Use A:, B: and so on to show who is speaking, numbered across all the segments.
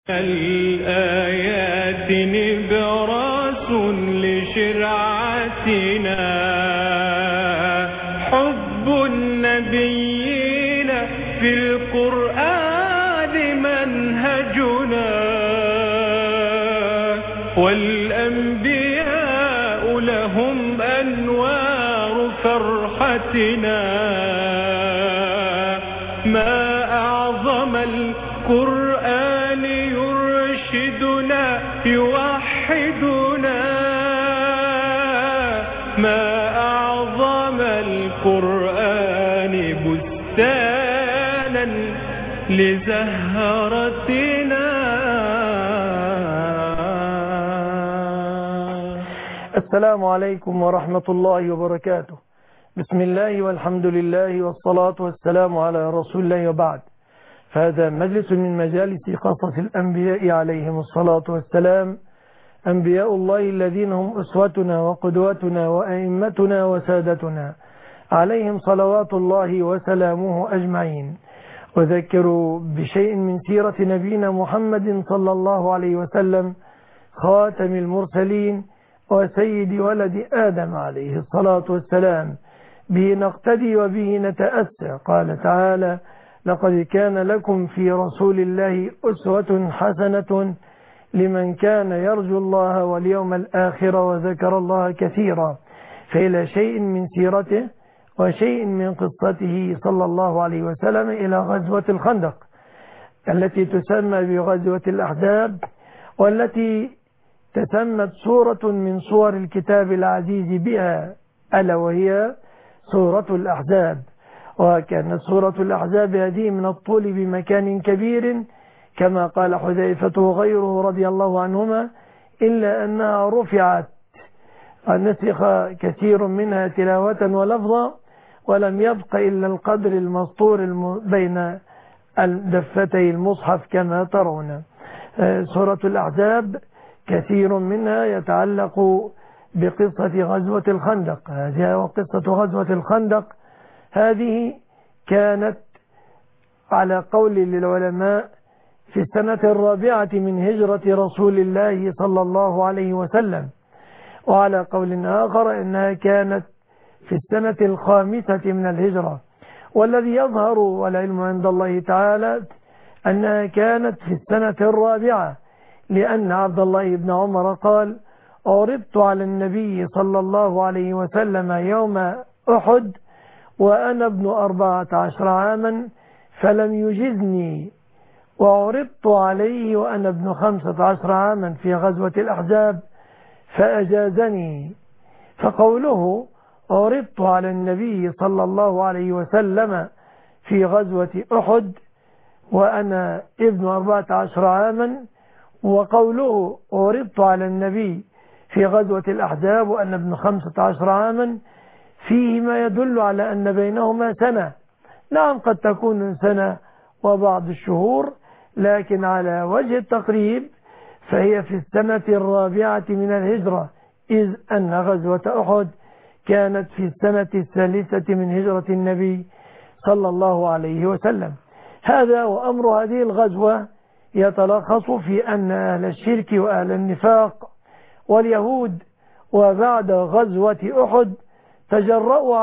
A: الآيات نبراس لشرعتنا، حب النبيين في القرآن منهجنا، والأنبياء لهم أنوار فرحتنا. ما أعظم القرآن يرشدنا يوحدنا، ما أعظم القرآن بستانا لزهرتنا.
B: السلام عليكم ورحمة الله وبركاته. بسم الله والحمد لله والصلاة والسلام على رسول الله، وبعد. فهذا مجلس من مجالس قصص الأنبياء عليهم الصلاة والسلام، أنبياء الله الذين هم أسوتنا وقدوتنا وأئمتنا وسادتنا، عليهم صلوات الله وسلامه أجمعين. أذكر بشيء من سيرة نبينا محمد صلى الله عليه وسلم، خاتم المرسلين وسيد ولد آدم عليه الصلاة والسلام، به نقتدي وبه نتأسى. قال تعالى: لقد كان لكم في رسول الله أسوة حسنة لمن كان يرجو الله واليوم الآخر وذكر الله كثيرا. فإلى شيء من سيرته وشيء من قصته صلى الله عليه وسلم إلى غزوة الخندق التي تسمى بغزوة الأحزاب، والتي تسمت سورة من سور الكتاب العزيز بها، ألا وهي سورة الأحزاب. وكانت سورة الأحزاب هذه من الطول بمكان كبير كما قال حذيفة وغيره رضي الله عنهما، إلا أنها رفعت، نسخ كثير منها تلاوة ولفظا، ولم يبق إلا القدر المسطور بين دفتي المصحف كما ترون. سورة الأحزاب كثير منها يتعلق بقصة غزوة الخندق. هذه قصة غزوة الخندق هذه كانت على قول للعلماء في السنة الرابعة من هجرة رسول الله صلى الله عليه وسلم، وعلى قول آخر إنها كانت في السنة الخامسة من الهجرة، والذي يظهر والعلم عند الله تعالى أنها كانت في السنة الرابعة، لأن عبد الله بن عمر قال: عرضت على النبي صلى الله عليه وسلم يوم أحد وأنا ابن 14 عاما فلم يجزني، وعرضت عليه وأنا ابن 15 عاما في غزوة الأحزاب فأجازني. فقوله عرضت على النبي صلى الله عليه وسلم في غزوة أحد وأنا ابن 14 عاما، وقوله عرضت على النبي في غزوة الأحزاب وأنا ابن 15 عاما، فيه ما يدل على أن بينهما سنة. نعم، قد تكون سنة وبعض الشهور، لكن على وجه التقريب فهي في السنة الرابعة من الهجرة، إذ أن غزوة أحد كانت في السنة الثالثة من هجرة النبي صلى الله عليه وسلم. هذا وأمر هذه الغزوة يتلخص في أن أهل الشرك وأهل النفاق واليهود وبعد غزوة أحد تجرؤوا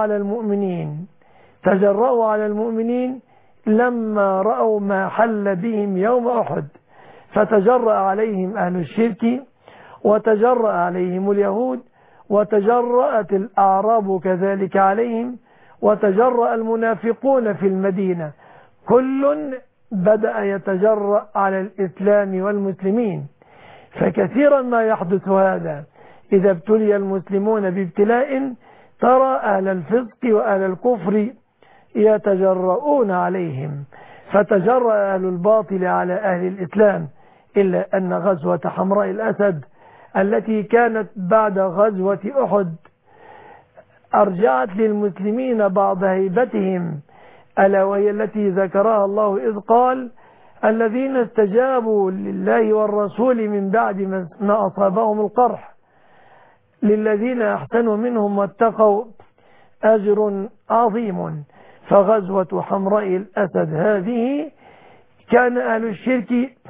B: على المؤمنين لما رأوا ما حل بهم يوم أحد، فتجرأ عليهم أهل الشرك وتجرأ عليهم اليهود، وتجرأت الأعراب كذلك عليهم، وتجرأ المنافقون في المدينة، كل بدأ يتجرأ على الإسلام والمسلمين. فكثيرا ما يحدث هذا إذا ابتلي المسلمون بابتلاء، ترى أهل الفسق وأهل الكفر يتجرؤون عليهم، فتجرأ أهل الباطل على أهل الإسلام. إلا أن غزوة حمراء الأسد التي كانت بعد غزوة أحد أرجعت للمسلمين بعض هيبتهم، ألا وهي التي ذكرها الله إذ قال: الذين استجابوا لله والرسول من بعد ما أصابهم القرح للذين أحسنوا منهم واتقوا أجر عظيم. فغزوة حمراء الأسد هذه كان أهل الشرك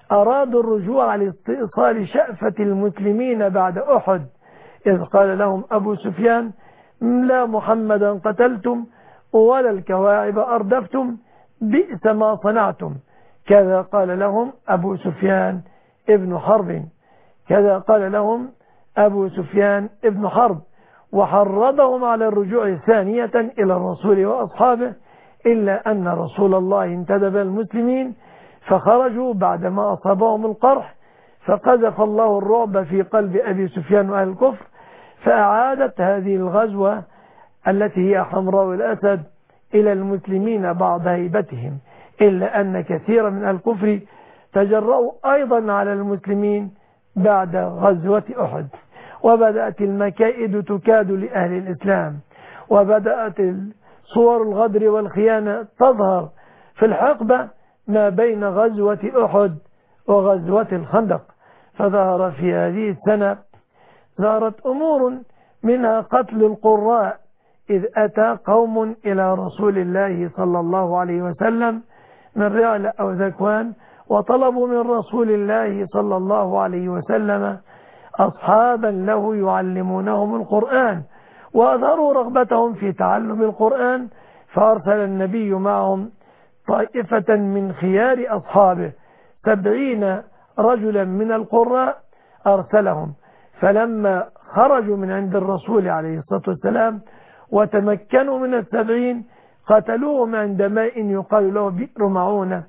B: أرادوا الرجوع لاستئصال شأفة المسلمين بعد أحد، إذ قال لهم أبو سفيان: لا محمدا قتلتم ولا الكواعب أردفتم، بئس ما صنعتم. كذا قال لهم أبو سفيان ابن حرب، كذا قال لهم أبو سفيان ابن حرب، وحرضهم على الرجوع ثانية إلى الرسول وأصحابه، إلا أن رسول الله انتدب المسلمين فخرجوا بعدما أصابهم القرح، فقذف الله الرعب في قلب أبي سفيان وأهل الكفر، فأعادت هذه الغزوة التي هي حمراء الأسد إلى المسلمين بعض هيبتهم، إلا أن كثيرا من الكفر تجرؤوا أيضا على المسلمين بعد غزوة أحد، وبدأت المكائد تكاد لأهل الإسلام، وبدأت صور الغدر والخيانة تظهر في الحقبة ما بين غزوة أحد وغزوة الخندق. فظهر في هذه السنة ظهرت أمور منها قتل القراء، إذ أتى قوم إلى رسول الله صلى الله عليه وسلم من رعل أو ذكوان، وطلبوا من رسول الله صلى الله عليه وسلم أصحابا له يعلمونهم القرآن، وأظهروا رغبتهم في تعلم القرآن، فأرسل النبي معهم طائفة من خيار أصحابه 70 رجلا من القراء أرسلهم، فلما خرجوا من عند الرسول عليه الصلاة والسلام وتمكنوا من 70 قتلوهم عند ماء يقال له بئر معونة،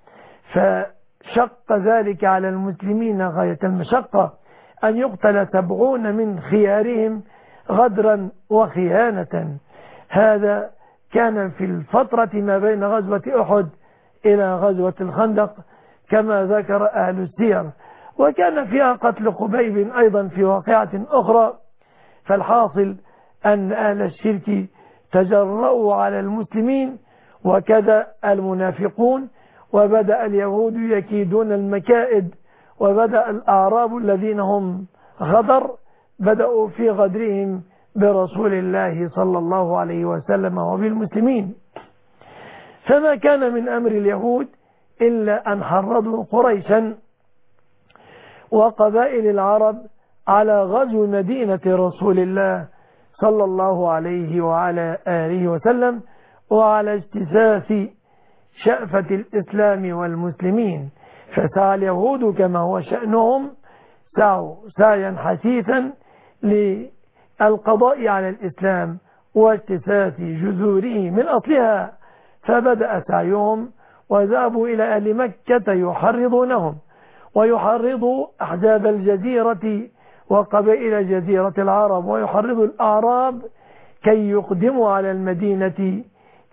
B: فشق ذلك على المسلمين غاية المشقة أن يقتل 70 من خيارهم غدرا وخيانة. هذا كان في الفترة ما بين غزوة أحد إلى غزوة الخندق كما ذكر أهل السير، وكان فيها قتل خبيب أيضا في واقعة أخرى. فالحاصل أن أهل الشرك تجرؤوا على المسلمين، وكذا المنافقون، وبدأ اليهود يكيدون المكائد، وبدأ الأعراب الذين هم غدر بدأوا في غدرهم برسول الله صلى الله عليه وسلم وبالمسلمين. فما كان من أمر اليهود إلا أن حرضوا قريشا وقبائل العرب على غزو مدينة رسول الله صلى الله عليه وعلى آله وسلم، وعلى اجتثاث شأفة الإسلام والمسلمين. فسعى اليهود كما هو شأنهم سعوا سعيا حثيثا للقضاء على الإسلام واجتثاث جذوره من أصلها، فبدأ سعيهم وذهبوا إلى أهل مكة يحرضونهم، ويحرضوا أحزاب الجزيرة وقبائل جزيرة العرب، ويحرضوا الأعراب كي يقدموا على المدينة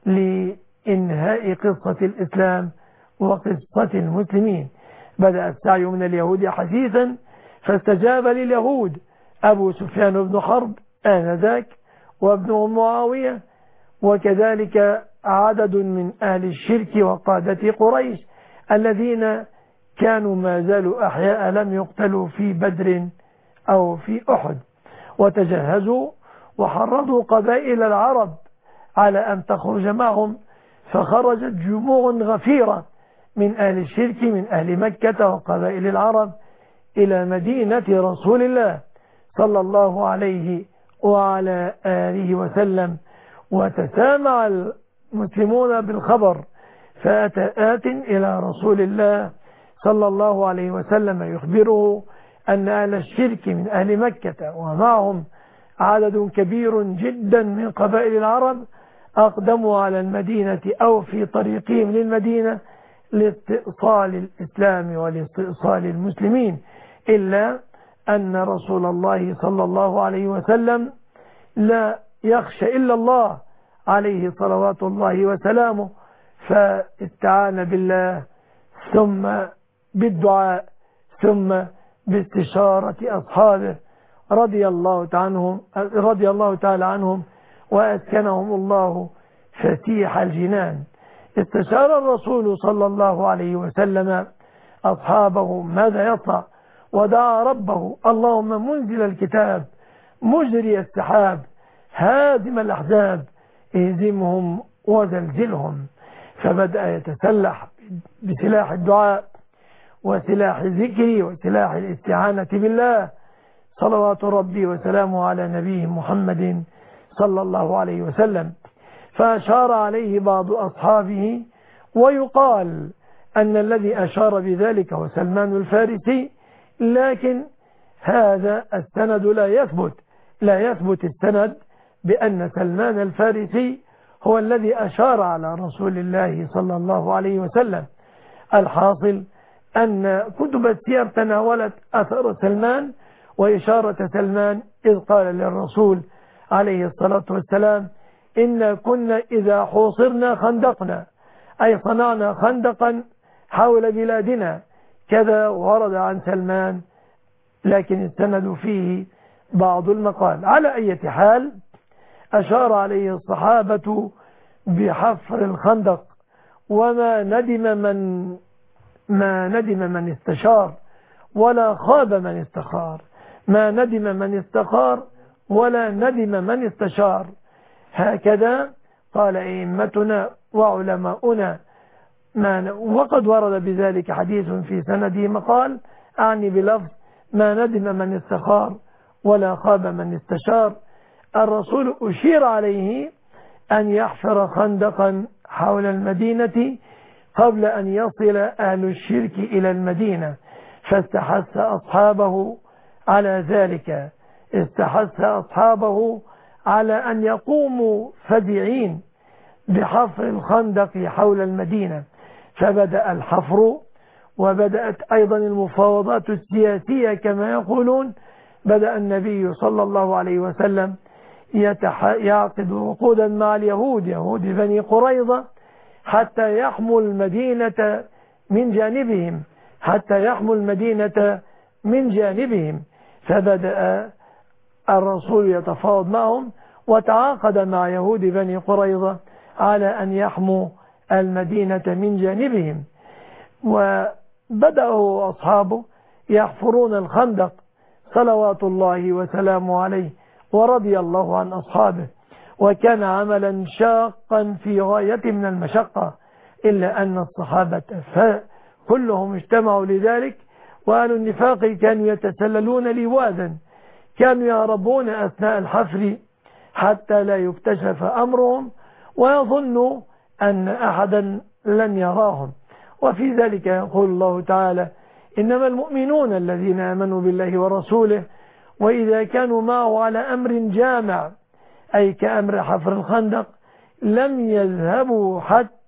B: لإنهاء قصة الإسلام وقصة المسلمين. بدأ السعي من اليهود حثيثا، فاستجاب لليهود أبو سفيان بن حرب آنذاك وابنه معاوية، وكذلك عدد من أهل الشرك وقادة قريش الذين كانوا ما زالوا أحياء لم يقتلوا في بدر أو في أحد، وتجهزوا وحرضوا قبائل العرب على أن تخرج معهم، فخرجت جموع غفيرة من أهل الشرك من أهل مكة وقبائل العرب إلى مدينة رسول الله صلى الله عليه وعلى آله وسلم، وتسامع المسلمون بالخبر، فأتى آت إلى رسول الله صلى الله عليه وسلم يخبره أن أهل الشرك من أهل مكة ومعهم عدد كبير جدا من قبائل العرب أقدموا على المدينة أو في طريقهم للمدينة لاستئصال الإسلام ولاستئصال المسلمين، إلا أن رسول الله صلى الله عليه وسلم لا يخشى إلا الله عليه صلوات الله وسلامه، فاستعان بالله ثم بالدعاء ثم باستشارة أصحابه رضي الله تعالى عنهم وأسكنهم الله فسيح الجنان. استشار الرسول صلى الله عليه وسلم أصحابه ماذا يصنع، ودعا ربه: اللهم منزل الكتاب مجري السحاب هادم الأحزاب اهزمهم وزلزلهم. فبدأ يتسلح بسلاح الدعاء وسلاح الذكر وسلاح الاستعانة بالله، صلوات ربي وسلامه على نبيه محمد صلى الله عليه وسلم. فأشار عليه بعض أصحابه، ويقال أن الذي أشار بذلك هو سلمان الفارسي، لكن هذا السند لا يثبت السند بأن سلمان الفارسي هو الذي أشار على رسول الله صلى الله عليه وسلم. الحاصل أن كتب السير تناولت أثر سلمان وإشارة سلمان، إذ قال للرسول عليه الصلاة والسلام: إن كنا إذا حوصرنا خندقنا، أي صنعنا خندقا حول بلادنا. كذا ورد عن سلمان، لكن السند فيه بعض المقال. على أي حال، أشار عليه الصحابة بحفر الخندق، وما ندم من استشار ولا خاب من استخار، ما ندم من استخار ولا ندم من استشار. هكذا قال أئمتنا وعلماؤنا. وقد ورد بذلك حديث في سنده مقال، أعني بلفظ ما ندم من استخار ولا خاب من استشار. الرسول أشير عليه أن يحفر خندقا حول المدينة قبل أن يصل أهل الشرك إلى المدينة، فاستحث أصحابه على ذلك، استحث أصحابه على أن يقوموا فزعين بحفر الخندق حول المدينة. فبدأ الحفر، وبدأت أيضا المفاوضات السياسية كما يقولون. بدأ النبي صلى الله عليه وسلم يعقد عقودا مع اليهود، يهود بني قريظة، حتى يحموا المدينة من جانبهم، فبدأ الرسول يتفاوض معهم، وتعاقد مع يهود بني قريظة على أن يحموا المدينة من جانبهم. وبدأوا أصحابه يحفرون الخندق صلوات الله وسلامه عليه ورضي الله عن أصحابه. وكان عملا شاقا في غاية من المشقة، إلا أن الصحابة كلهم اجتمعوا لذلك. وأهل النفاق كانوا يتسللون لواذا، كانوا يهربون أثناء الحفر حتى لا يكتشف أمرهم ويظنوا أن أحدا لن يراهم. وفي ذلك يقول الله تعالى: إنما المؤمنون الذين آمنوا بالله ورسوله وإذا كانوا معه على أمر جامع، أي كأمر حفر الخندق، لم يذهبوا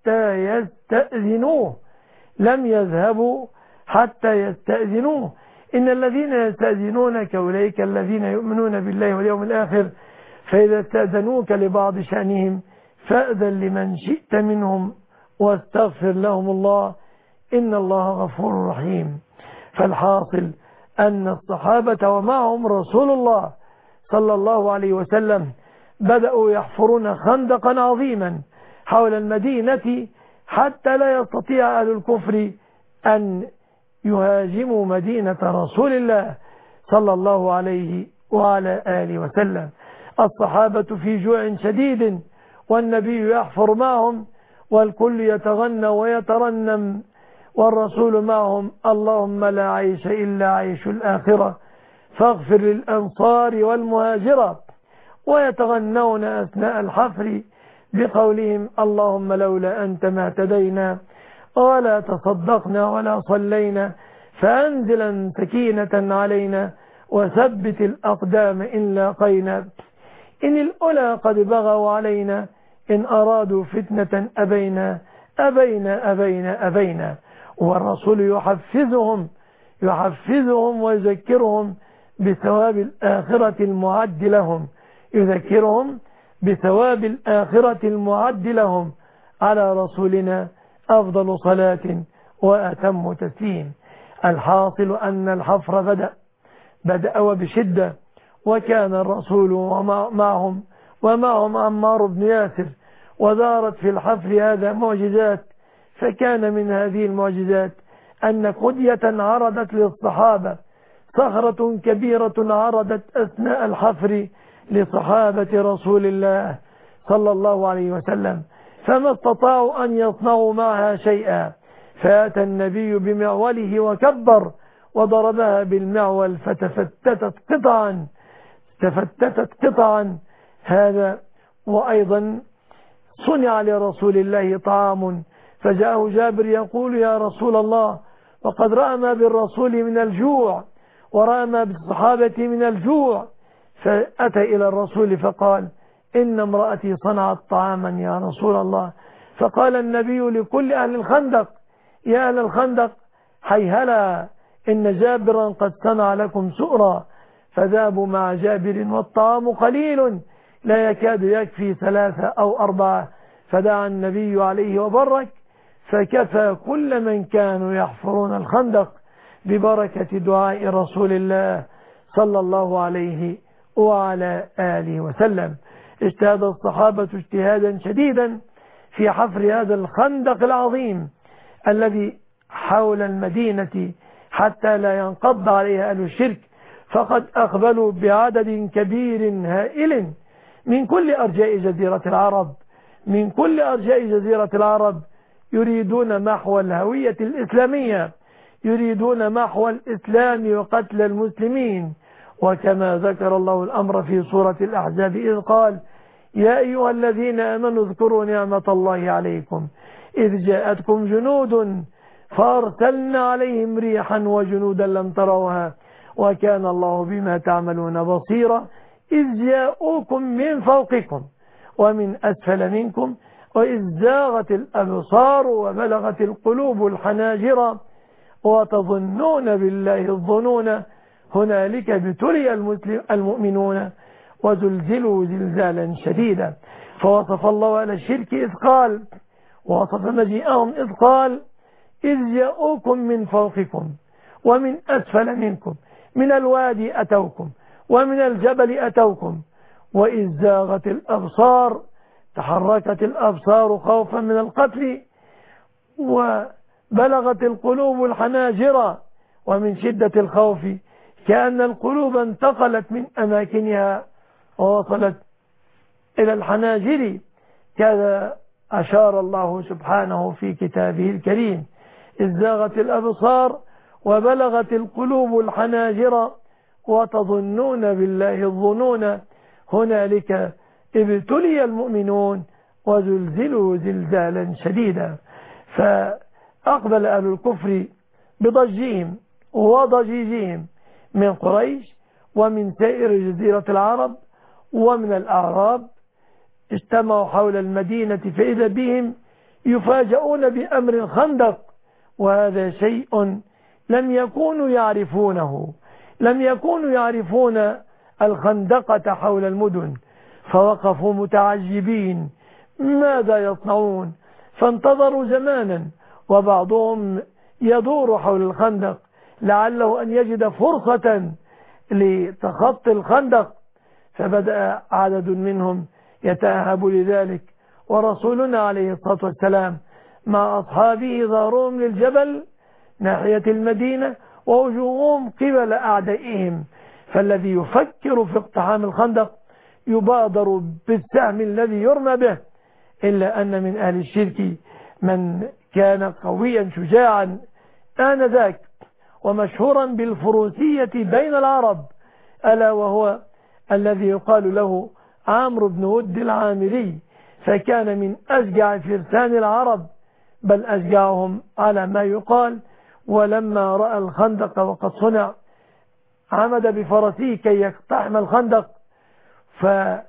B: حتى يستأذنوه. إن الذين يستأذنونك أولئك الذين يؤمنون بالله واليوم الآخر، فإذا استأذنوك لبعض شأنهم فأذن لمن شئت منهم واستغفر لهم الله إن الله غفور رحيم. فالحاصل أن الصحابة ومعهم رسول الله صلى الله عليه وسلم بدأوا يحفرون خندقا عظيما حول المدينة، حتى لا يستطيع أهل الكفر أن يهاجموا مدينة رسول الله صلى الله عليه وعلى آله وسلم. الصحابة في جوع شديد، والنبي يحفر معهم، والكل يتغنى ويترنم، والرسول معهم: اللهم لا عيش إلا عيش الآخرة فاغفر للأنصار والمهاجرة. ويتغنون أثناء الحفر بقولهم: اللهم لولا أنت ما اهتدينا ولا تصدقنا ولا صلينا فأنزلا سكينة علينا وثبت الأقدام إن لاقينا، إن الأولى قد بغوا علينا، إن أرادوا فتنة أبينا. والرسول يحفزهم ويذكرهم بثواب الآخرة المعد لهم، على رسولنا أفضل صلاة وأتم تسليم. الحاصل أن الحفر بدأ وبشدة، وكان الرسول ومعهم عمار بن ياسر، ودارت في الحفر هذا معجزات. فكان من هذه المعجزات أن قدية عرضت للصحابة، صخرة كبيرة عرضت أثناء الحفر لصحابة رسول الله صلى الله عليه وسلم، فما استطاعوا أن يصنعوا معها شيئا، فأتى النبي بمعوله وكبر وضربها بالمعول تفتتت قطعا. هذا. وأيضا صنع لرسول الله طعام فجاءه جابر يقول يا رسول الله وقد رأى ما بالرسول من الجوع ورأى ما بالصحابة من الجوع، فأتى إلى الرسول فقال إن امرأتي صنعت طعاما يا رسول الله. فقال النبي لكل أهل الخندق يا أهل الخندق هيهلا إن جابرا قد صنع لكم سؤرا، فذهبوا مع جابر والطعام قليل لا يكاد يكفي 3 أو 4، فدعا النبي عليه وبرك فكفى كل من كانوا يحفرون الخندق ببركة دعاء رسول الله صلى الله عليه وعلى آله وسلم. اجتهد الصحابة اجتهادا شديدا في حفر هذا الخندق العظيم الذي حول المدينة حتى لا ينقض عليها أهل الشرك، فقد أقبلوا بعدد كبير هائل من كل أرجاء جزيرة العرب، من كل أرجاء جزيرة العرب، يريدون محو الهوية الإسلامية، يريدون محو الإسلام وقتل المسلمين. وكما ذكر الله الأمر في سورة الأحزاب إذ قال يا أيها الذين آمنوا اذكروا نعمة الله عليكم إذ جاءتكم جنود فأرسلنا عليهم ريحا وجنودا لم تروها وكان الله بما تعملون بصيرا إذ جاءوكم من فوقكم ومن أسفل منكم وإذ زاغت الأبصار وبلغت القلوب الحناجر وتظنون بالله الظنون هنالك ابتلي المؤمنون وزلزلوا زلزالا شديدا. فوصف الله على الشرك إذ قال ووصف مجيئهم إذ قال إذ جاءوكم من فوقكم ومن أسفل منكم من الوادي أتوكم ومن الجبل أتوكم وإذ زاغت الأبصار تحركت الأبصار خوفا من القتل وبلغت القلوب الحناجر ومن شدة الخوف كأن القلوب انتقلت من أماكنها ووصلت إلى الحناجر. كذا أشار الله سبحانه في كتابه الكريم إذ زاغت الأبصار وبلغت القلوب الحناجر وتظنون بالله الظنون هنالك ابتلي المؤمنون وزلزلوا زلزالا شديدا. فأقبل أهل الكفر بضجهم وضجيجهم من قريش ومن سائر جزيرة العرب ومن الأعراب، اجتمعوا حول المدينة فإذا بهم يفاجؤون بأمر الخندق، وهذا شيء لم يكونوا يعرفونه، لم يكونوا يعرفون الخندقة حول المدن، فوقفوا متعجبين ماذا يصنعون، فانتظروا زمانا وبعضهم يدور حول الخندق لعله أن يجد فرصة لتخطي الخندق، فبدأ عدد منهم يتأهب لذلك، ورسولنا عليه الصلاة والسلام مع أصحابه ظهرهم للجبل ناحية المدينة ووجوههم قبل أعدائهم، فالذي يفكر في اقتحام الخندق يبادر بالسهم الذي يرمى به، إلا أن من أهل الشرك من كان قويا شجاعا آنذاك ومشهورا بالفروسية بين العرب، ألا وهو الذي يقال له عمرو بن ود العامري، فكان من أشجع فرسان العرب بل أشجعهم على ما يقال. ولما رأى الخندق وقد صنع عمد بفرسه كي يقتحم الخندق فعجز،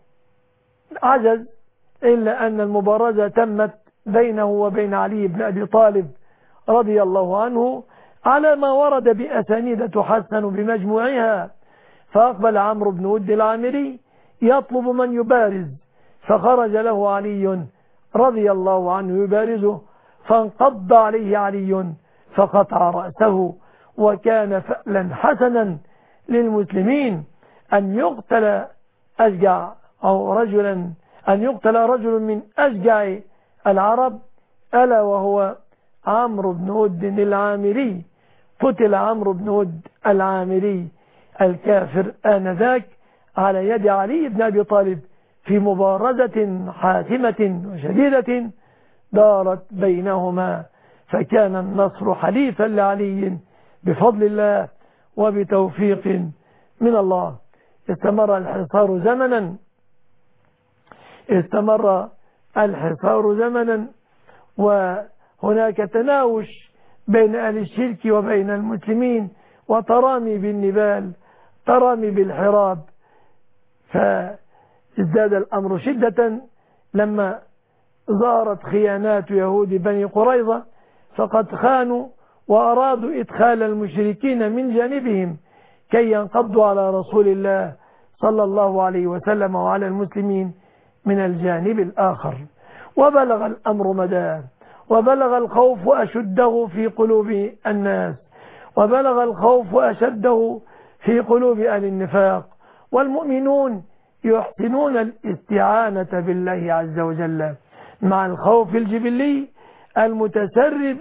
B: إلا أن المبارزة تمت بينه وبين علي بن أبي طالب رضي الله عنه على ما ورد بأسانيد تحسن بمجموعها. فأقبل عمرو بن ود العامري يطلب من يبارز، فخرج له علي رضي الله عنه يبارزه، فانقض عليه علي فقطع رأسه. وكان فألا حسنا للمسلمين أن يقتل أشجع أو رجلا أن يقتل رجل من أشجع العرب، ألا وهو عمرو بن ود العامري. قتل عمرو بن ود العامري الكافر آنذاك على يد علي بن أبي طالب في مبارزة حاسمة وشديدة دارت بينهما، فكان النصر حليفا لعلي بفضل الله وبتوفيق من الله. استمر الحصار زمنا وهناك تناوش بين أهل الشرك وبين المسلمين وترامي بالنبال، ترامي بالحراب. فازداد الأمر شدة لما ظهرت خيانات يهود بني قريظة، فقد خانوا وأرادوا إدخال المشركين من جانبهم كي ينقضوا على رسول الله صلى الله عليه وسلم وعلى المسلمين من الجانب الآخر. وبلغ الأمر مداه، وبلغ الخوف أشده في قلوب الناس، وبلغ الخوف أشده في قلوب أهل النفاق، والمؤمنون يحسنون الاستعانة بالله عز وجل مع الخوف الجبلي المتسرب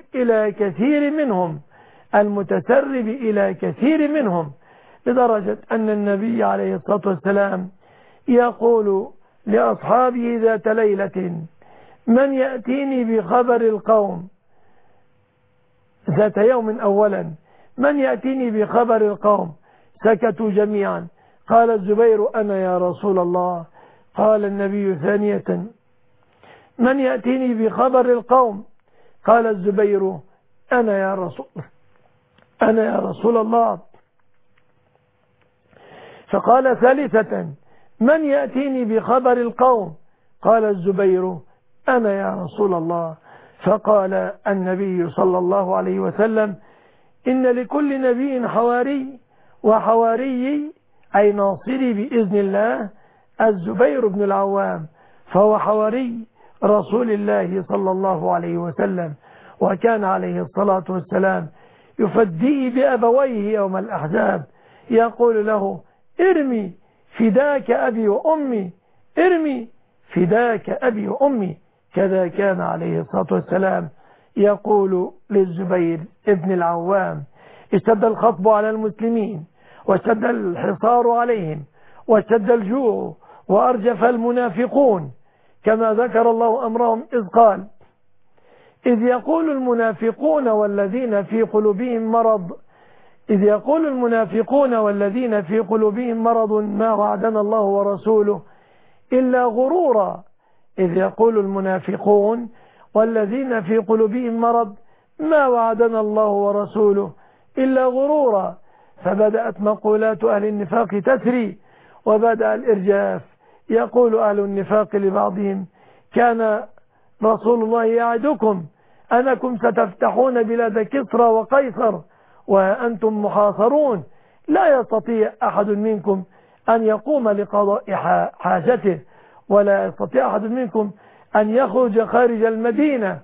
B: إلى كثير منهم، لدرجة أن النبي عليه الصلاة والسلام يقول لأصحابه ذات ليلة: من يأتيني بخبر القوم، ذات يوم أولا، من يأتيني بخبر القوم؟ سكتوا جميعا. قال الزبير: أنا يا رسول الله. قال النبي ثانية: من يأتيني بخبر القوم؟ قال الزبير: أنا يا رسول الله. فقال ثالثة: من يأتيني بخبر القوم؟ قال الزبير: أنا يا رسول الله. فقال النبي صلى الله عليه وسلم: إن لكل نبي حواري، وحواري أي ناصري بإذن الله الزبير بن العوام، فهو حواري رسول الله صلى الله عليه وسلم، وكان عليه الصلاة والسلام يفديه بأبويه يوم الأحزاب، يقول له: ارمي فداك أبي وأمي، ارمي فداك أبي وأمي. كذا كان عليه الصلاة والسلام يقول للزبير ابن العوام. اشتد الخطب على المسلمين، واشتد الحصار عليهم، واشتد الجوع، وأرجف المنافقون، كما ذكر الله أمرهم إذ قال: إذ يقول المنافقون والذين في قلوبهم مرض ما وعدنا الله ورسوله إلا غرورا. إذ يقول المنافقون والذين في قلوبهم مرض ما وعدنا الله ورسوله إلا غرورا. فبدأت مقولات أهل النفاق تسري، وبدأ الإرجاف. يقول أهل النفاق لبعضهم: كان رسول الله يعدكم أنكم ستفتحون بلاد كسرى وقيصر وأنتم محاصرون، لا يستطيع أحد منكم أن يقوم لقضاء حاجته، ولا يستطيع أحد منكم أن يخرج خارج المدينة.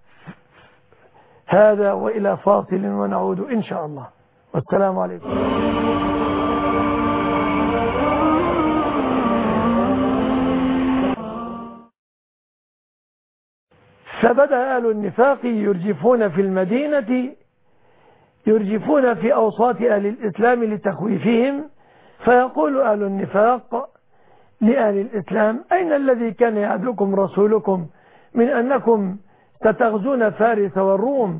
B: هذا وإلى فاصل ونعود إن شاء الله، والسلام عليكم. فبدأ أهل النفاق يرجفون في المدينة، يرجفون في أوساط أهل الإسلام لتخويفهم. فيقول أهل النفاق لأهل الإسلام: أين الذي كان يعدكم رسولكم من أنكم ستغزون فارس والروم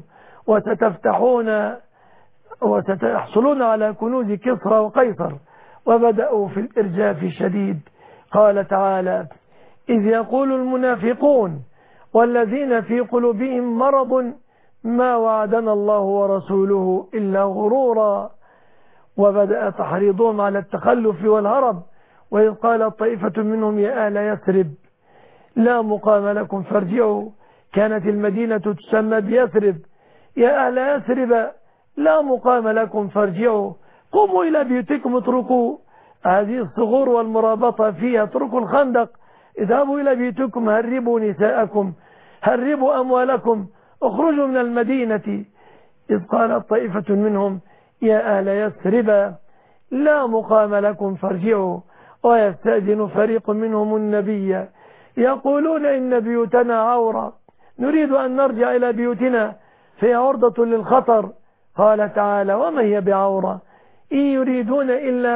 B: وستحصلون على كنوز كسرى وقيصر؟ وبدأوا في الإرجاف الشديد. قال تعالى: إذ يقول المنافقون والذين في قلوبهم مرض ما وعدنا الله ورسوله إلا غرورا. وبدأ تحريضهم على التخلف والهرب. وإذ قال طائفة منهم: يا أهل يثرب لا مقام لكم فارجعوا. كانت المدينة تسمى بيثرب. يا أهل يثرب لا مقام لكم فارجعوا، قوموا إلى بيوتكم، اتركوا هذه الصغور والمرابطة فيها، اتركوا الخندق، اذهبوا إلى بيوتكم، هربوا نساءكم، هربوا أموالكم، اخرجوا من المدينة. إذ قالت طائفة منهم: يا أهل يثرب لا مقام لكم فارجعوا. ويستأذن فريق منهم النبي يقولون: إن بيوتنا عورة، نريد أن نرجع إلى بيوتنا، فهي عرضة للخطر. قال تعالى: وما هي بعورة إن يريدون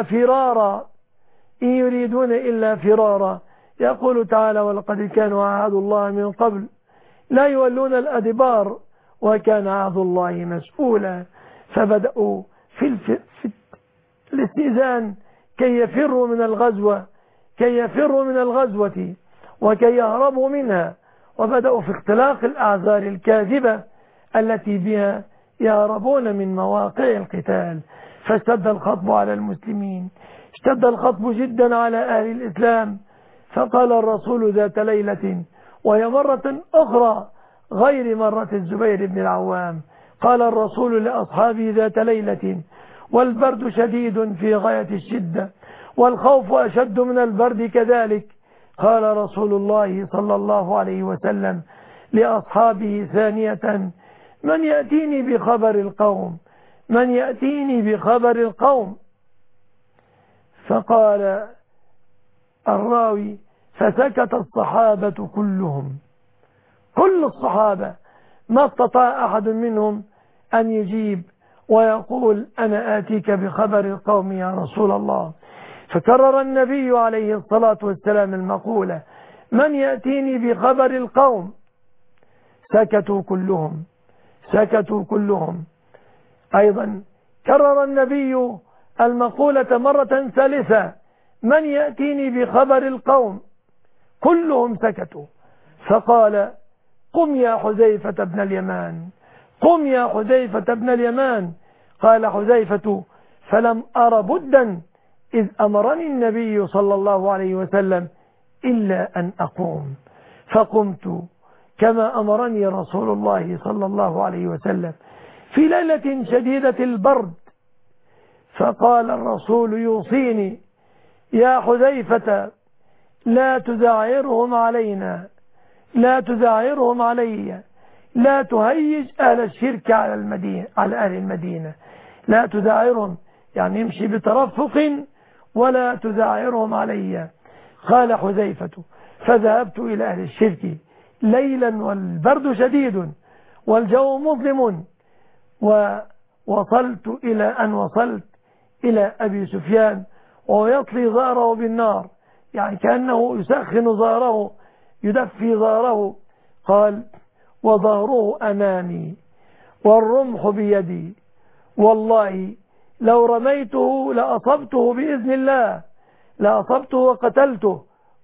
B: إلا فرارا. يقول تعالى: ولقد كانوا عاهدوا الله من قبل لا يولون الأدبار وكان عهد الله مسؤولا. فبدأوا في الاستئذان كي يفروا من الغزوة وكي يهربوا منها، وبدأوا في اختلاق الأعذار الكاذبة التي بها يهربون من مواقع القتال. فاشتد الخطب على المسلمين، اشتد الخطب جدا على أهل الإسلام. فقال الرسول ذات ليلة، وهي مرة أخرى غير مرة الزبير بن العوام، قال الرسول لأصحابه ذات ليلة والبرد شديد في غاية الشدة والخوف أشد من البرد كذلك، قال رسول الله صلى الله عليه وسلم لأصحابه ثانية: من يأتيني بخبر القوم، من يأتيني بخبر القوم. فقال الراوي: فسكت الصحابة كلهم، كل الصحابة، ما استطاع أحد منهم أن يجيب ويقول أنا آتيك بخبر القوم يا رسول الله. فكرر النبي عليه الصلاة والسلام المقولة: من يأتيني بخبر القوم. سكتوا كلهم، سكتوا كلهم. أيضا كرر النبي المقولة مرة ثالثة: من يأتيني بخبر القوم. كلهم سكتوا. فقال: قم يا حذيفة بن اليمان، قم يا حذيفة بن اليمان. قال حذيفة: فلم أر بدا إذ أمرني النبي صلى الله عليه وسلم إلا أن أقوم، فقمت كما أمرني رسول الله صلى الله عليه وسلم في ليلة شديدة البرد. فقال الرسول يوصيني: يا حذيفة لا تزعرهم علينا، لا تزعرهم علي، لا تهيج أهل الشرك على أهل المدينة، لا تزعرهم يعني يمشي بترفق ولا تزعرهم علي. قال حذيفة: فذهبت إلى أهل الشرك ليلا والبرد شديد والجو مظلم، ووصلت إلى أبي سفيان وهو يطلي ظهره بالنار، يعني كأنه يسخن ظهره، يدفي ظهره. قال: وظهره أمامي والرمح بيدي، والله لو رميته لأصبته بإذن الله، لأصبته وقتلته،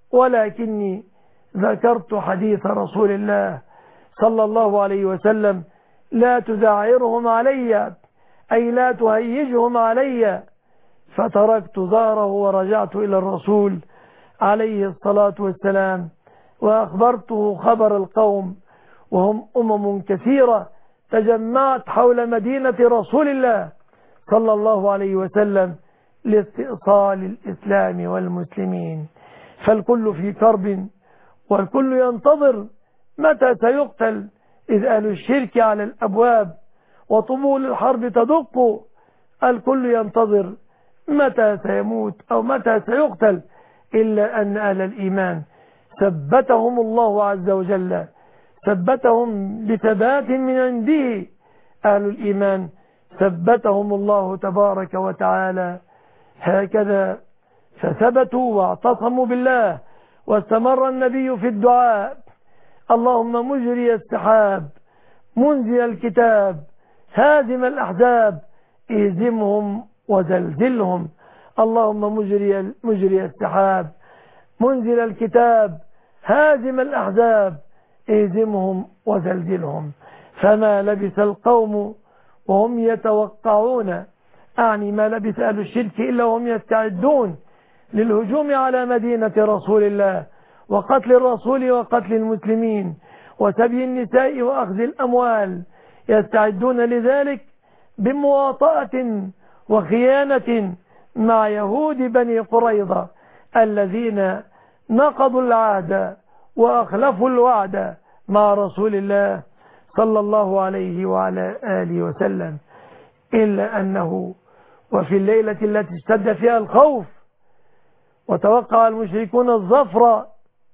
B: ولكني ذكرت حديث رسول الله صلى الله عليه وسلم: لا تزعرهم علي، أي لا تهيجهم علي. فتركت ظهره ورجعت إلى الرسول عليه الصلاة والسلام وأخبرته خبر القوم، وهم أمم كثيرة تجمعت حول مدينة رسول الله صلى الله عليه وسلم لاستئصال الإسلام والمسلمين. فالكل في كرب والكل ينتظر متى سيقتل، إذ أهل الشرك على الأبواب وطبول الحرب تدق. الكل ينتظر متى سيموت أو متى سيقتل، إلا أن أهل الإيمان ثبتهم الله عز وجل، ثبتهم بثبات من عنده. أهل الإيمان ثبتهم الله تبارك وتعالى هكذا، فثبتوا واعتصموا بالله. واستمر النبي في الدعاء: اللهم مجري السحاب، منزل الكتاب، هازم الأحزاب، اهزمهم وزلزلهم. اللهم مجري السحاب، منزل الكتاب، هازم الأحزاب، اهزمهم وزلزلهم. فما لبث القوم وهم يتوقعون، أعني ما لبث أهل الشرك إلا وهم يستعدون للهجوم على مدينة رسول الله وقتل الرسول وقتل المسلمين وسبي النساء وأخذ الأموال. يستعدون لذلك بمواطأة وخيانة مع يهود بني قريظة الذين نقضوا العهد وأخلفوا الوعد مع رسول الله صلى الله عليه وعلى آله وسلم. إلا أنه وفي الليلة التي اشتد فيها الخوف وتوقع المشركون الظفر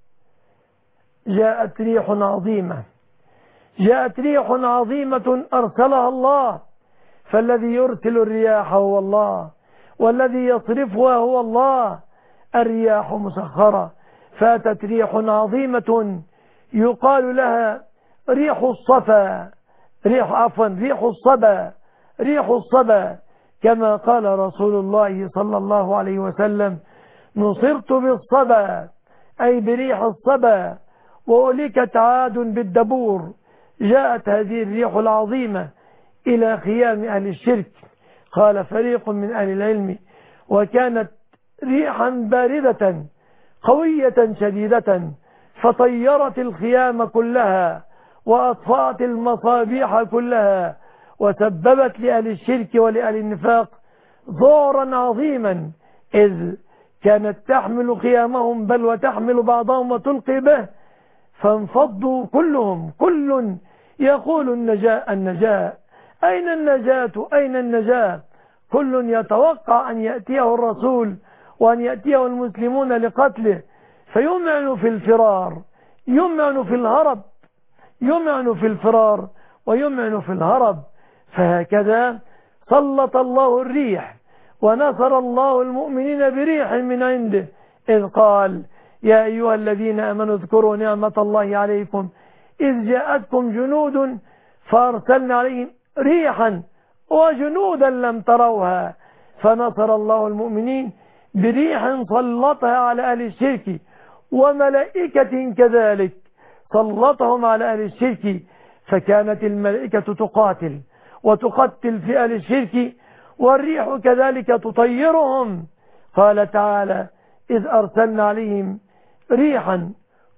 B: جاءت ريح عظيمة، جاءت ريح عظيمة أرسلها الله. فالذي يرسل الرياح هو الله، والذي يصرفها هو الله. الرياح مسخرة، فاتت ريح عظيمة يقال لها ريح الصفا، ريح الصبا كما قال رسول الله صلى الله عليه وسلم: نصرت بالصبا، أي بريح الصبا، وأهلكت عاد بالدبور. جاءت هذه الريح العظيمة إلى خيام أهل الشرك. قال فريق من أهل العلم: وكانت ريحا باردة قوية شديدة، فطيرت الخيام كلها وأطفأت المصابيح كلها، وسببت لأهل الشرك ولأهل النفاق ضررا عظيما، إذ كانت تحمل خيامهم، بل وتحمل بعضهم وتلقي به، فانفضوا كلهم، كل يقول النجاة، أين النجاة، أين النجاة؟ كل يتوقع أن يأتيه الرسول وأن يأتيه المسلمون لقتله، فيمعن في الفرار، يمعن في الهرب، يمعن في الفرار ويمعن في الهرب. فهكذا سلط الله الريح، ونصر الله المؤمنين بريح من عنده، إذ قال: يا أيها الذين آمنوا اذكروا نعمة الله عليكم إذ جاءتكم جنود فأرسلنا عليهم ريحا وجنودا لم تروها. فنصر الله المؤمنين بريح سلطها على أهل الشرك، وملائكة كذلك سلطهم على أهل الشرك، فكانت الملائكة تقاتل وتقتل في أهل الشرك، والريح كذلك تطيرهم. قال تعالى: إذ أرسلنا عليهم ريحا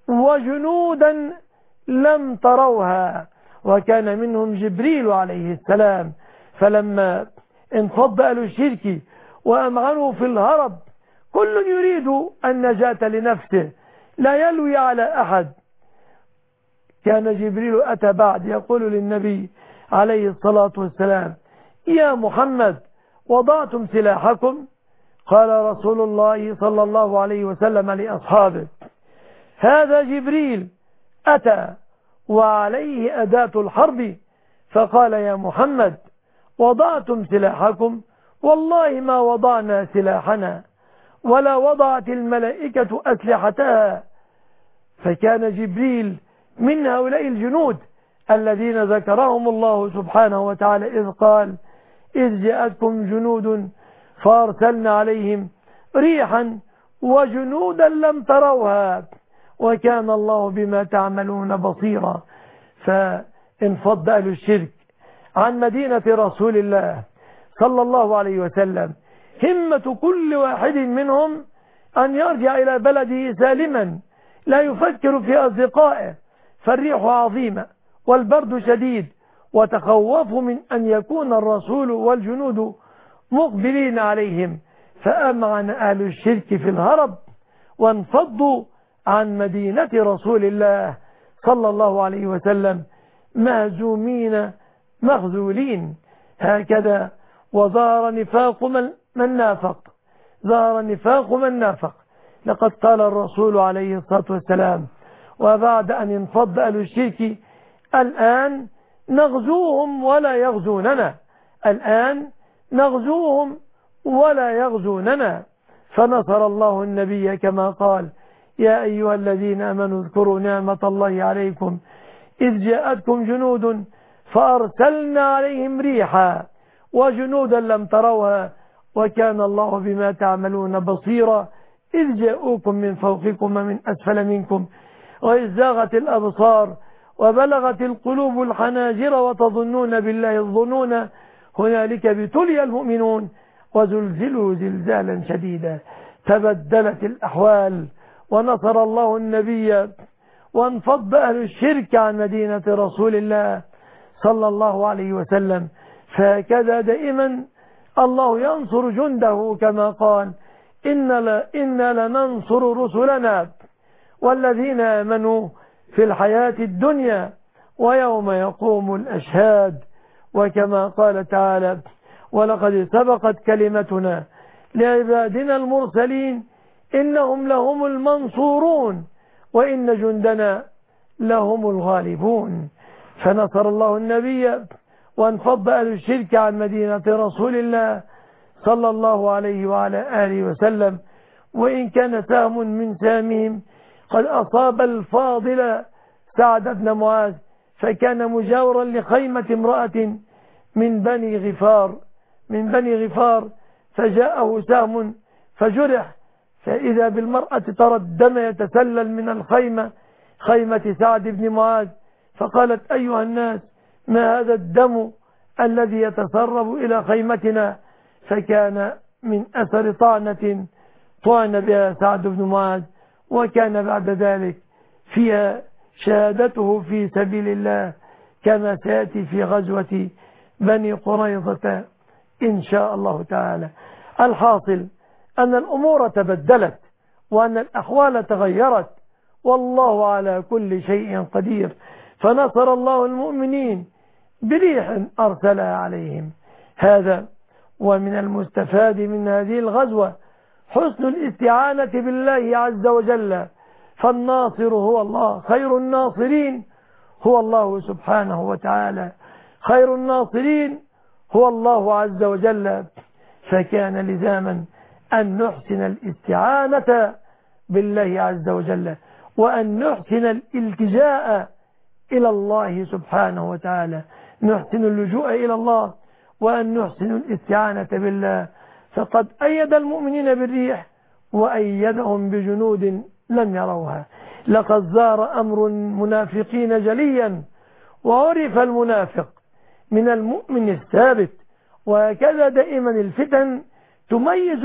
B: وجنودا لم تروها. وكان منهم جبريل عليه السلام، فلما انفض أهل الشرك وأمعنوا في الهرب، كل يريد النجاة لنفسه لا يلوي على أحد. كان جبريل أتى بعد يقول للنبي عليه الصلاة والسلام: يا محمد وضعتم سلاحكم؟ قال رسول الله صلى الله عليه وسلم لأصحابه: هذا جبريل أتى وعليه أداة الحرب، فقال: يا محمد وضعتم سلاحكم؟ والله ما وضعنا سلاحنا، ولا وضعت الملائكة أسلحتها. فكان جبريل من هؤلاء الجنود الذين ذكرهم الله سبحانه وتعالى، إذ قال: إذ جاءتكم جنود فأرسلنا عليهم ريحا وجنودا لم تروها وكان الله بما تعملون بصيرا. فانفض أهل الشرك عن مدينة رسول الله صلى الله عليه وسلم، همة كل واحد منهم أن يرجع إلى بلده سالما، لا يفكر في أصدقائه، فالريح عظيمة والبرد شديد، وتخوفوا من أن يكون الرسول والجنود مقبلين عليهم، فأمعن أهل الشرك في الهرب وانفضوا عن مدينة رسول الله صلى الله عليه وسلم مهزومين مخذولين. هكذا وظهر نفاق من نافق، ظهر نفاق من نافق. لقد قال الرسول عليه الصلاة والسلام: وبعد أن انفض أهل الشرك الآن نغزوهم ولا يغزوننا، الآن نغزوهم ولا يغزوننا. فنصر الله النبي كما قال: يا أيها الذين آمنوا اذكروا نعمة الله عليكم إذ جاءتكم جنود فأرسلنا عليهم ريحا وجنودا لم تروها وكان الله بما تعملون بصيرا. إذ جاءوكم من فوقكم ومن أسفل منكم وإذ زاغت الأبصار وبلغت القلوب الحناجر وتظنون بالله الظنون هنالك ابتلي المؤمنون وزلزلوا زلزالا شديدا. تبدلت الأحوال ونصر الله النبي وانفض أهل الشرك عن مدينة رسول الله صلى الله عليه وسلم. فهكذا دائما الله ينصر جنده كما قال: إنا لننصر رسلنا والذين آمنوا في الحياة الدنيا ويوم يقوم الأشهاد. وكما قال تعالى: ولقد سبقت كلمتنا لعبادنا المرسلين إنهم لهم المنصورون وإن جندنا لهم الغالبون. فنصر الله النبي وانفض أهل الشرك عن مدينة رسول الله صلى الله عليه وعلى آله وسلم. وإن كان سهم من سامهم قد أصاب الفاضل سعد بن معاذ فكان مجاورا لخيمة امرأة من بني غفار فجاءه سهم فجرح، فإذا بالمرأة ترى الدم يتسلل من الخيمة، خيمة سعد بن معاذ، فقالت: أيها الناس، ما هذا الدم الذي يتسرب إلى خيمتنا؟ فكان من أثر طعنة طعن بها سعد بن معاذ، وكان بعد ذلك فيها شهادته في سبيل الله كما سيأتي في غزوة بني قريظة إن شاء الله تعالى. الحاصل أن الأمور تبدلت وأن الأحوال تغيرت، والله على كل شيء قدير. فنصر الله المؤمنين بريح أرسلها عليهم. هذا ومن المستفاد من هذه الغزوة حسن الاستعانة بالله عز وجل، فالناصر هو الله، خير الناصرين هو الله سبحانه وتعالى، خير الناصرين هو الله عز وجل. فكان لزاما أن نحسن الاستعانة بالله عز وجل، وأن نحسن الالتجاء إلى الله سبحانه وتعالى، نحسن اللجوء إلى الله وأن نحسن الاستعانة بالله. فقد أيد المؤمنين بالريح وأيدهم بجنود لم يروها. لقد زار أمر المنافقين جليا، وعرف المنافق من المؤمن الثابت. وهكذا دائما الفتن تميز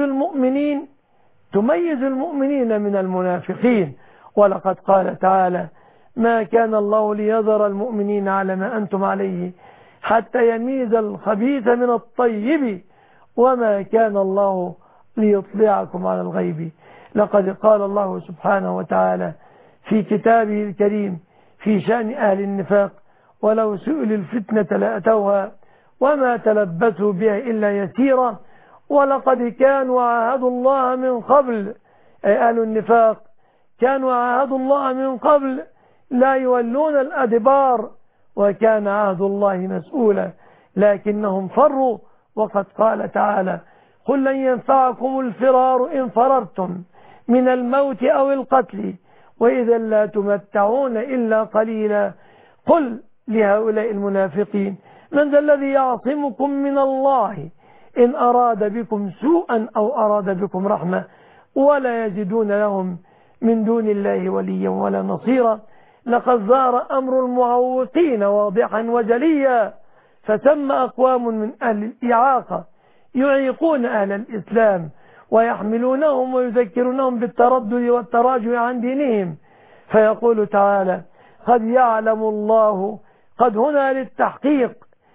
B: المؤمنين من المنافقين. ولقد قال تعالى: ما كان الله ليذر المؤمنين على ما أنتم عليه حتى يميز الخبيث من الطيب وما كان الله ليطلعكم على الغيب. لقد قال الله سبحانه وتعالى في كتابه الكريم في شأن أهل النفاق: ولو سئلوا الفتنة لأتوها وما تلبثوا بها إلا يسيرا ولقد كانوا عاهدوا الله من قبل، أي أهل النفاق كانوا عاهدوا الله من قبل لا يولون الأدبار، وكان عهد الله مسؤولا، لكنهم فروا. وقد قال تعالى: قل لن ينفعكم الفرار إن فررتم من الموت أو القتل وإذا لا تمتعون إلا قليلا. قل لهؤلاء المنافقين: من ذا الذي يعصمكم من الله إن أراد بكم سوءا أو أراد بكم رحمة ولا يجدون لهم من دون الله وليا ولا نصيرا. لقد ظهر أمر المعوقين واضحا وجليا، فثم أقوام من أهل الإعاقة يعيقون أهل الإسلام ويحملونهم ويذكرونهم بالتردد والتراجع عن دينهم. فيقول تعالى: قد يعلم الله، قد هنا للتحقيق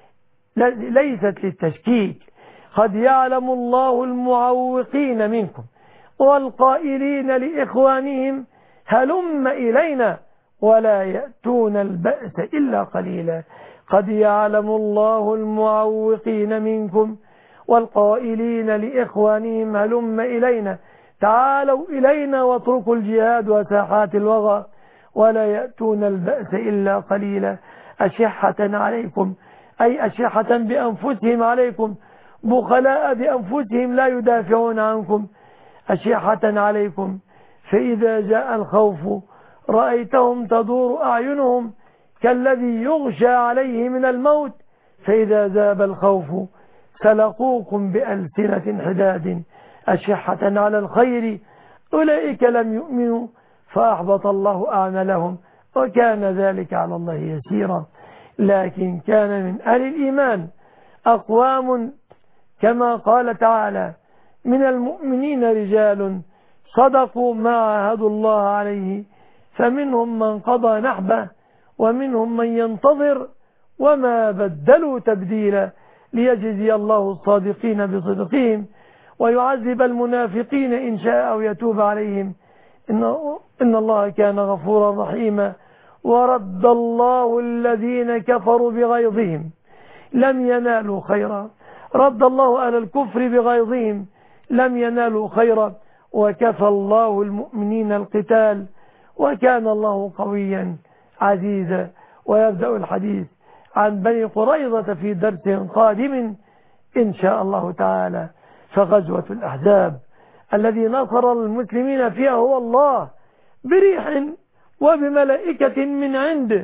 B: ليست للتشكيك، قد يعلم الله المعوقين منكم والقائلين لإخوانهم هلم إلينا ولا يأتون البأس إلا قليلا. قد يعلم الله المعوقين منكم والقائلين لإخوانهم هلم إلينا، تعالوا إلينا واتركوا الجهاد وساحات الوغى ولا يأتون البأس إلا قليلا. أشحة عليكم، أي أشحة بأنفسهم عليكم، بخلاء بأنفسهم لا يدافعون عنكم. أشحة عليكم فإذا جاء الخوف رأيتهم تدور أعينهم كالذي يغشى عليه من الموت، فإذا ذاب الخوف سلقوكم بألسنة حداد أشحة على الخير أولئك لم يؤمنوا فأحبط الله أعمالهم وكان ذلك على الله يسيرا. لكن كان من أهل الإيمان أقوام كما قال تعالى: من المؤمنين رجال صدقوا ما عاهدوا الله عليه فمنهم من قضى نحبه ومنهم من ينتظر وما بدلوا تبديلا ليجزي الله الصادقين بصدقهم ويعذب المنافقين إن شاء أو يتوب عليهم إن الله كان غفورا رحيما. ورد الله الذين كفروا بغيظهم لم ينالوا خيرا، رد الله على الكفر بغيظهم لم ينالوا خيرا وكفى الله المؤمنين القتال وكان الله قويا عزيزا. ويبدأ الحديث عن بني قريظة في درس قادم إن شاء الله تعالى. فغزوة الأحزاب الذي نصر المسلمين فيها هو الله بريح وبملائكة من عنده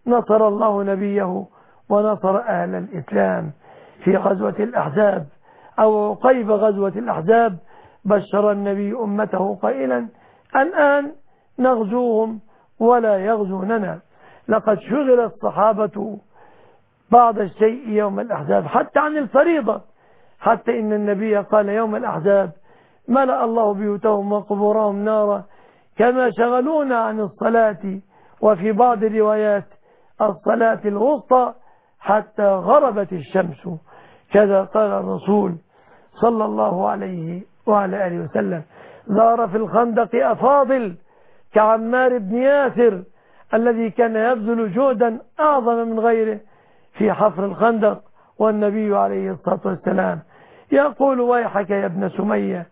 B: نصر الله نبيه ونصر أهل الإسلام. في غزوة الأحزاب أو عقيب غزوة الأحزاب بشر النبي أمته قائلا: الآن نغزوهم ولا يغزوننا. لقد شغل الصحابة بعض الشيء يوم الأحزاب حتى عن الفريضة، حتى إن النبي قال يوم الأحزاب: ملأ الله بيوتهم وقبورهم نارا كما شغلونا عن الصلاة، وفي بعض الروايات الصلاة الوسطى حتى غربت الشمس. كذا قال الرسول صلى الله عليه وعلى آله وسلم. ظهر في الخندق أفاضل كعمار بن ياسر الذي كان يبذل جهدا أعظم من غيره في حفر الخندق، والنبي عليه الصلاة والسلام يقول: ويحك يا ابن سمية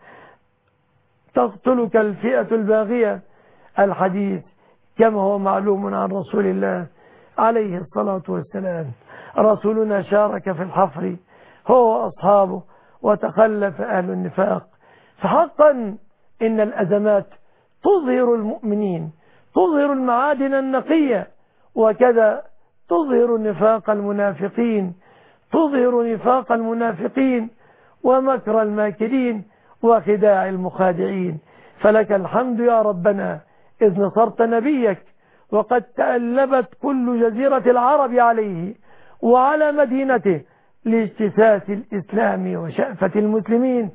B: تقتلك الفئة الباغية. الحديث كما هو معلوم عن رسول الله عليه الصلاة والسلام. رسولنا شارك في الحفر هو وأصحابه، وتخلف أهل النفاق. فحقا إن الأزمات تظهر المؤمنين، تظهر المعادن النقية، وكذا تظهر نفاق المنافقين، تظهر نفاق المنافقين ومكر الماكرين وخداع المخادعين. فلك الحمد يا ربنا إذ نصرت نبيك، وقد تألبت كل جزيرة العرب عليه وعلى مدينته لاجتثاث الإسلام وشأفة المسلمين،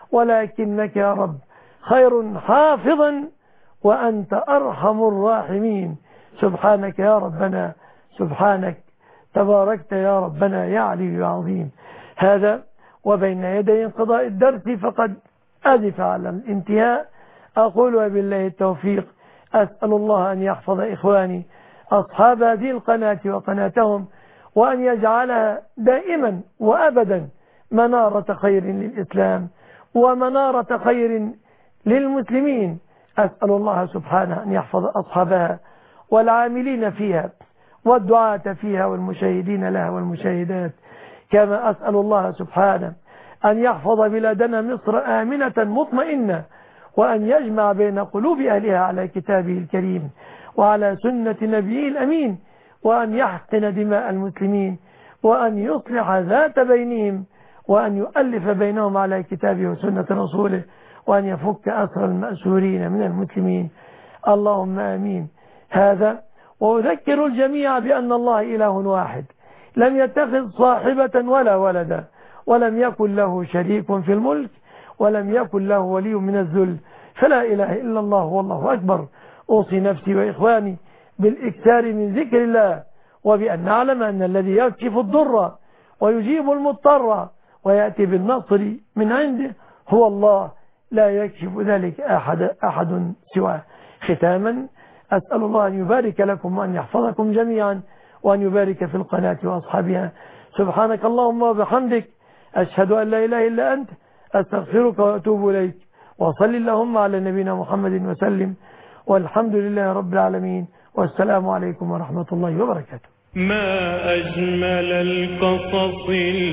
B: ولكنك يا رب خير حافظا وأنت أرحم الراحمين. سبحانك يا ربنا، سبحانك، تباركت يا ربنا يا علي يا عظيم. هذا وبين يدي انقضاء الدرس فقد أزف على الانتهاء. أقول وبالله التوفيق. أسأل الله أن يحفظ إخواني أصحاب هذه القناة وقناتهم، وأن يجعلها دائما وأبدا منارة خير للإسلام ومنارة خير للمسلمين. أسأل الله سبحانه أن يحفظ أصحابها والعاملين فيها والدعاة فيها والمشاهدين لها والمشاهدات، كما أسأل الله سبحانه أن يحفظ بلادنا مصر آمنة مطمئنة، وأن يجمع بين قلوب أهلها على كتابه الكريم وعلى سنة نبيه الأمين، وأن يحقن دماء المسلمين، وأن يصلح ذات بينهم، وأن يؤلف بينهم على كتابه وسنة رسوله، وأن يفك أسر المأسورين من المسلمين. اللهم آمين. هذا وأذكر الجميع بأن الله إله واحد، لم يتخذ صاحبة ولا ولدا، ولم يكن له شريك في الملك، ولم يكن له ولي من الذل، فلا إله إلا الله والله أكبر. أوصي نفسي وإخواني بالإكثار من ذكر الله، وبأن نعلم أن الذي يكشف الضر ويجيب المضطر ويأتي بالنصر من عنده هو الله، لا يكشف ذلك أحد سواه. ختاما أسأل الله أن يبارك لكم وأن يحفظكم جميعا، وأن يبارك في القناة وأصحابها. سبحانك اللهم وبحمدك، أشهد أن لا إله إلا أنت، أستغفرك وأتوب إليك. وصل اللهم على نبينا محمد وسلم، والحمد لله رب العالمين، والسلام عليكم ورحمة الله وبركاته.
A: ما أجمل القصص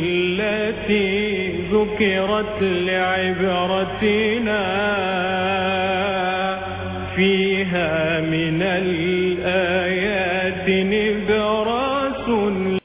A: التي ذكرت لعبرتنا، فيها من